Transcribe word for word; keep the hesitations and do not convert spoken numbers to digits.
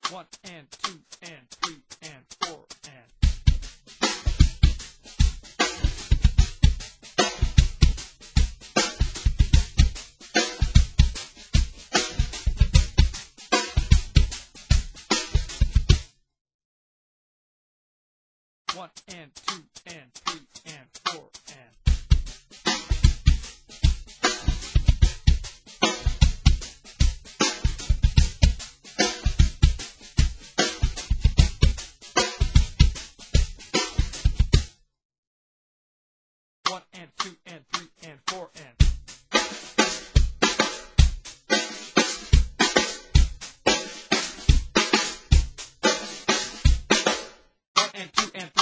One and two and three and four and one and two and three and four and one and two and three and four and one and two and